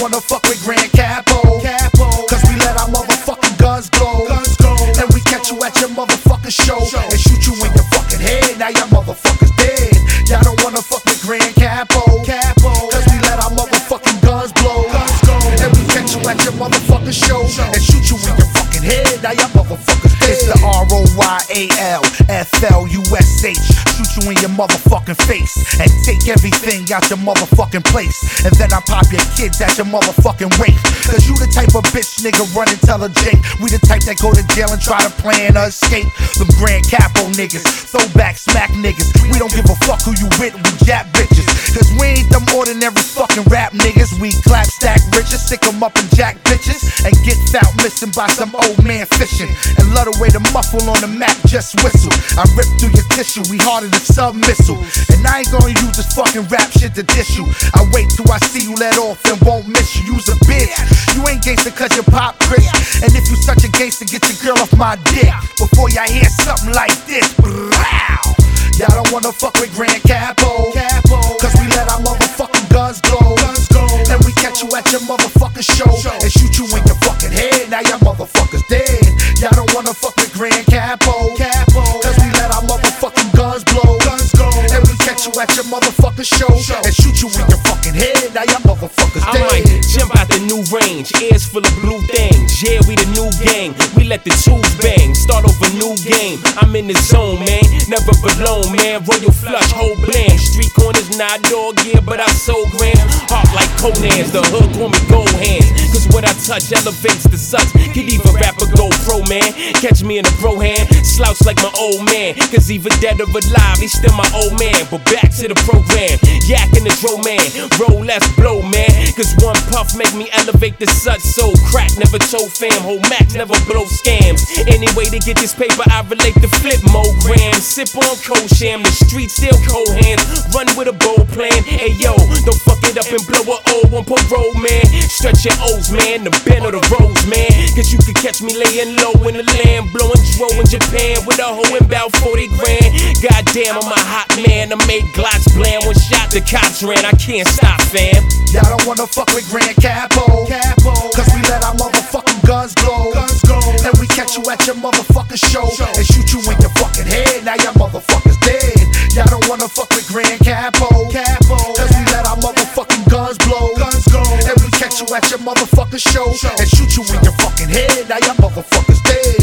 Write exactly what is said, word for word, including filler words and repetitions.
wanna fuck with Grand Capo, Capo. Cause we let our motherfucking guns blow, guns go. And we catch you at your motherfucking show, and shoot you in your fucking head. Now y'all motherfuckers dead. Y'all don't wanna fuck with Grand Capo, Capo. Cause we let our motherfucking guns blow, guns go. And we catch you at your motherfucking show, and shoot you in your fucking head. Now y'all motherfuckers dead. It's the R O Y A L F L U S H. Shoot you in your motherfucking face and take everything out your motherfucking place. And then I pop your kids at your motherfucking wake. Cause you the type of bitch nigga run and tell a Jake. We the type that go to jail and try to plan a escape. Them Grand Capo niggas, throwback smack niggas. We don't give a fuck who you with, we jap bitches. Cause we ain't them ordinary fucking rap niggas. We clap stack riches, stick them up and jack bitches, and get found missing by some old man fishing. And love the way the muffle on the map just whistle. I rip through your tissue, we harder than sub missile. And I ain't gonna use this fucking rap shit to diss you. I wait till I see you let off and won't miss you. You's a bitch. You ain't gangsta cause you pop Chris. And if you such a gangsta, get your girl off my dick before y'all hear something like this. Y'all don't wanna fuck with Grand Capo, Capo. Cause we let our motherfucking guns go, guns go. And we catch you at your motherfucking show, and shoot you in your fucking head. Now y'all motherfuckers dead. Y'all don't wanna fuck with Grand Capo, Capo. Cause we let our motherfucking guns blow, guns go. And we catch you at your motherfucking show, and shoot you in your fucking head. Now y'all motherfuckers dead. I might jump out the new range, ears full of blue things. Yeah, we the new gang, we let the tubes bang. Start over new game, I'm in the zone, man. Never alone, man. Royal flush, whole bland. Street corners, not dog, yeah, but I so grand. Heart like Conan's, the hood call me gold hands. Cause what I touch elevates the such. Could even rap or go pro, man. Catch me in a pro hand, slouch like my old man. Cause even dead or alive, he's still my old man. But back to the program, yak in the dro man. Roll less blow, man. Cause one puff make me elevate the such. So crack never told fam, whole max never blow scams. Any way to get this paper, I relate to flip mo grams. Sip on cold sham, the streets still cold hands. Run with a bold plan, hey yo, don't fuck it up and blow a O on parole, man. Stretch your O's, man, the bend of the rose, man. Cause you could catch me laying low in the land, blowing dro in Japan with a hoe and bout forty grand. Goddamn, I'm a hot man, I made Glocks bland. One shot, the cops ran, I can't stop, fam. Y'all don't wanna fuck with Grand Capo, Capo. Cause we let our motherfucking guns blow, guns go. And we catch you at your motherfucking show, and shoot you in your fucking head. Now y'all motherfuckers dead. Y'all don't wanna fuck with Grand Capo, Capo. Cause we let our motherfucking guns blow, guns go. And we catch you at your motherfucking show, and shoot you in your fucking head. Now y'all motherfuckers dead.